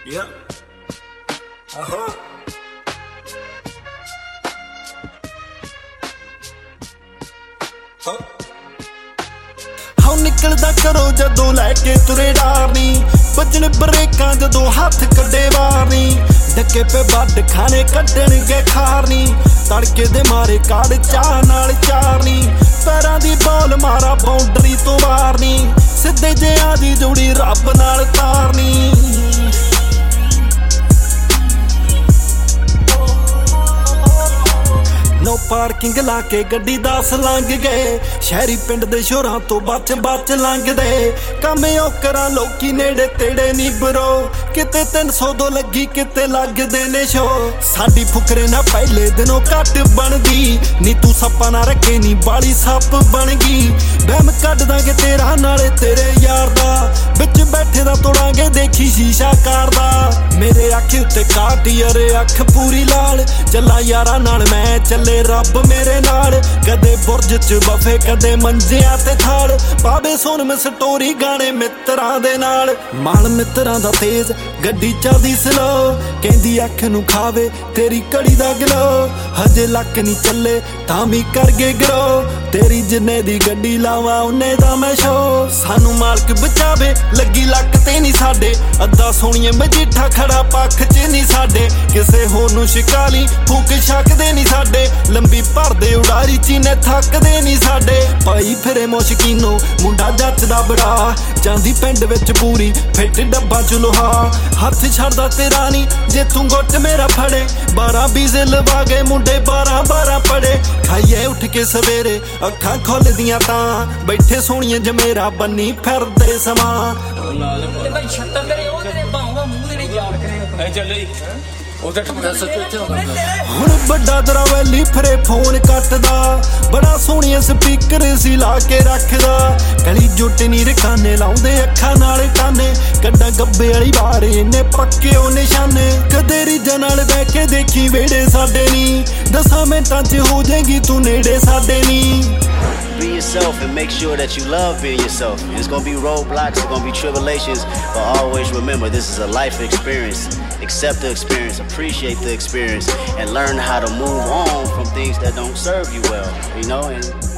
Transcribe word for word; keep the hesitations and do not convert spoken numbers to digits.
Yeah. Uh-huh. Huh. ਹਾਂ ਨਿਕਲਦਾ ਕਰੋ ਜਦੋਂ ਲੈ ਕੇ ਤੁਰੇ ਡਾਰਨੀ ਵੱਜਣ ਬਰੇਕਾਂ ਜਦੋਂ ਹੱਥ ਕੱਢੇ ਵਾਰਨੀ ਡੱਕੇ ਪੇ ਵੱਡ ਖਾਣੇ ਕੱਢਣਗੇ ਖਾਰਨੀ ਤੜਕੇ ਦੇ ਮਾਰੇ ਕਾੜ ਚਾਹ ਨਾਲ ਚਾਰਨੀ ਪੈਰਾਂ ਦੀ ਬੋਲ ਮਾਰਾ ਬਾਉਂਡਰੀ ਤੋਂ ਵਾਰਨੀ ਸਿੱਧੇ ਜਿਆਂ ਦੀ ਜੋੜੀ ਰੱਬ ਨਾਲ ਤਾਰਨੀ ਨੋ ਪਾਰਕਿੰਗ ਲਾ ਕੇ ਗੱਡੀ ਦਸ ਲੰਘ ਗਏ ਸ਼ਹਿਰੀ ਪਿੰਡ ਦੇ ਸ਼ੋਰਾਂ ਤੋਂ ਬਚ ਬਚ ਲੰਘਦੇ ਕੰਮ ਓਕਰਾਂ ਲੋਕੀ ਨੇੜੇ ਤੇੜੇ ਨੀ ਬਰੋ ਕਿਤੇ ਤਿੰਨ ਸੌ ਦੋ ਲੱਗੀ ਕਿਤੇ ਲੱਗਦੇ ਨੇ ਸ਼ੋ ਸਾਡੀ ਫੁਕਰੇ ਨਾ ਪਹਿਲੇ ਦਿਨੋਂ ਘੱਟ ਬਣਦੀ ਨੀ ਤੂੰ ਸੱਪਾਂ ਨਾ ਰੱਖੇ ਨੀ ਬਾਲੀ ਸੱਪ ਬਣ ਗਈ ਬਹਿਮ ਕੱਢ ਦਾਂਗੇ ਤੇਰਾ ਨਾਲੇ ਤੇਰੇ ਯਾਰ ਦਾ ਵਿੱਚ ਬੈਠੇ ਦਾ ਤੋੜਾਂਗੇ ਦੇਖੀ ਸ਼ੀਸ਼ਾ ਕਰਦਾ ਮੇਰੇ ਅੱਖ ਉੱਤੇ ਕਾਟੀ ਅਰੇ ਅੱਖ ਪੂਰੀ ਲਾਲ ਚੱਲਾਂ ਯਾਰਾਂ ਨਾਲ ਮੈਂ ਚੱਲੇ ਰੱਬ ਮੇਰੇ ਨਾਲ ਕਦੇ ਬੁਰਜ ਚ ਬਫੇ ਕਦੇ ਮੰਜਿਆਂ ਤੇ ਥਾਲ ਪਾਵੇ ਸੁਣ ਮੈਂ ਸਟੋਰੀ ਗਾਣੇ ਮਿੱਤਰਾਂ ਦੇ ਨਾਲ ਮਾਲ ਮਿੱਤਰਾਂ ਦਾ ਤੇਜ਼ ਗੱਡੀ ਚੱਲਦੀ ਸਲੋ ਕਹਿੰਦੀ ਅੱਖ ਨੂੰ ਖਾਵੇ ਤੇਰੀ ਘੜੀ ਦਾ ਗਲੋ ਹਜੇ ਲੱਕ ਨਹੀਂ ਚੱਲੇ ਤਾਂ ਵੀ ਕਰ ਗਏ ਗਰੋ ਤੇਰੀ ਜਿੰਨੇ ਦੀ ਗੱਡੀ ਲਾਵਾਂ ਉਹਨੇ ਦਾ ਮੈਂ ਸ਼ੋ ਸਾਨੂੰ ਮਾਲਕ ਬਚਾਵੇ ਲੱਗੀ ਲੱਕ ਤੇ ਨਹੀਂ ਸਾਡੇ ਅੱਧਾ ਸੋਹਣੀਏ ਮਜੀਠਾ ਖੜਾ ਪੱਖ ਚ ਨਹੀਂ ਸਾਡੇ ਕਿਸੇ ਹੋਰ ਨੂੰ ਸ਼ਿਕਾਲੀ ਫੂਕ ਛੱਕਦੇ ਨਹੀਂ ਸਾਡੇ ਲੰਬੀ ਭਰਦੇ ਉਡਾਰੀ ਚੀਨੇ ਥੱਕਦੇ ਨਹੀਂ ਸਾਡੇ ਭਾਈ ਫਿਰੇ ਮੁਸ਼ਕੀਨੋ ਮੁੰਡਾ ਜੱਚਦਾ ਬੜਾ ਜਾਂਦੀ ਪਿੰਡ ਵਿੱਚ ਪੂਰੀ ਫਿੱਟ ਡੱਬਾ ਚ ਲੋਹਾ ਹੱਥ ਛੱਡਦਾ ਤੇਰਾ ਨੀ ਜੇ ਤੂੰ ਗੁੱਟ ਮੇਰਾ ਫੜੇ ਬਾਰਾਂ ਬੀਜ਼ੇ ਲਵਾ ਗਏ ਮੁੰਡੇ ਬਾਰਾਂ ਬਾਰਾਂ ਪੜੇ ਖਾਈਏ ਉੱਠ ਕੇ ਸਵੇਰੇ ਅੱਖਾਂ ਖੁੱਲਦੀਆਂ ਤਾਂ ਬੈਠੇ ਸੋਹਣੀਆਂ ਜਮੇਰਾ ਬੰਨੀ ਫਿਰਦੇ ਸਮਾਂ ਹੁਣ ਵੱਡਾ ਦਰਾਵੈਲੀ ਫਰੇ ਫੋਨ ਕੱਟਦਾ ਬੜਾ ਸੋਹਣੀਆਂ ਸਪੀਕਰ ਸੀ ਲਾ ਕੇ ਰੱਖਦਾ ਕਲੀ ਜੁੱਟ ਨੀ ਰਖਾਨੇ ਲਾਉਂਦੇ ਅੱਖਾਂ ਨਾਲ ਟਾਨੇ ਕੱਡਾ ਗੱਬੇ ਵਾਲੀ ਵਾਰ ਇਹਨੇ ਪੱਕੇ ਉਹ ਨਿਸ਼ਾਨੇ ਕਦੇ ਰੀਜਾਂ ਨਾਲ ਬਹਿ ਕੇ ਦੇਖੀ ਵੇੜੇ ਸਾਡੇ ਨੀ ਦਸਾਂ ਮਿੰਟਾਂ ਚ ਹੋ ਜਾਏਗੀ ਤੂੰ ਨੇੜੇ ਸਾਡੇ ਨੀ Be yourself and make sure that you love being yourself. It's gonna be roadblocks, it's gonna be tribulations, but always remember this is a life experience. Accept the experience, appreciate the experience, and learn how to move on from things that don't serve you well, you know? And